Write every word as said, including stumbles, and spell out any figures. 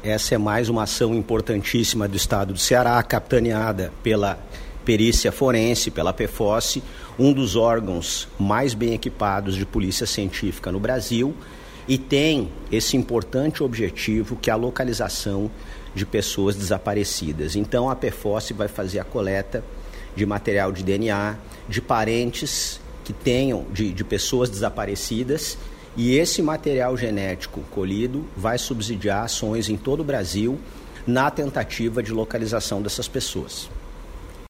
Essa é mais uma ação importantíssima do Estado do Ceará, capitaneada pela perícia forense, pela P F O S, um dos órgãos mais bem equipados de polícia científica no Brasil, e tem esse importante objetivo que é a localização de pessoas desaparecidas. Então a P F O S vai fazer a coleta de material de D N A, de parentes que tenham, de, de pessoas desaparecidas, e esse material genético colhido vai subsidiar ações em todo o Brasil na tentativa de localização dessas pessoas.